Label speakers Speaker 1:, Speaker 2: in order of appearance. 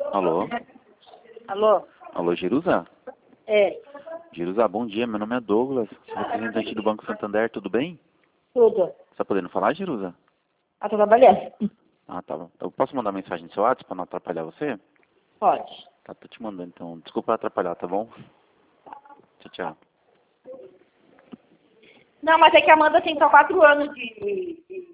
Speaker 1: Alô?
Speaker 2: Alô?
Speaker 1: Alô, Jerusa?
Speaker 2: É,
Speaker 1: Jerusa, bom dia. Meu nome é Douglas, sou representante do Banco Santander, tudo bem?
Speaker 2: tudo.
Speaker 1: Você tá podendo falar, Jerusa?
Speaker 2: Ah, tô trabalhando?
Speaker 1: Ah, tá bom. Eu posso mandar mensagem no seu WhatsApp pra não atrapalhar você?
Speaker 2: Pode.
Speaker 1: Tá, tô te mandando então. Desculpa atrapalhar, tá bom? Tchau, tchau.
Speaker 2: Não, mas é que a Amanda tem só 4 anos de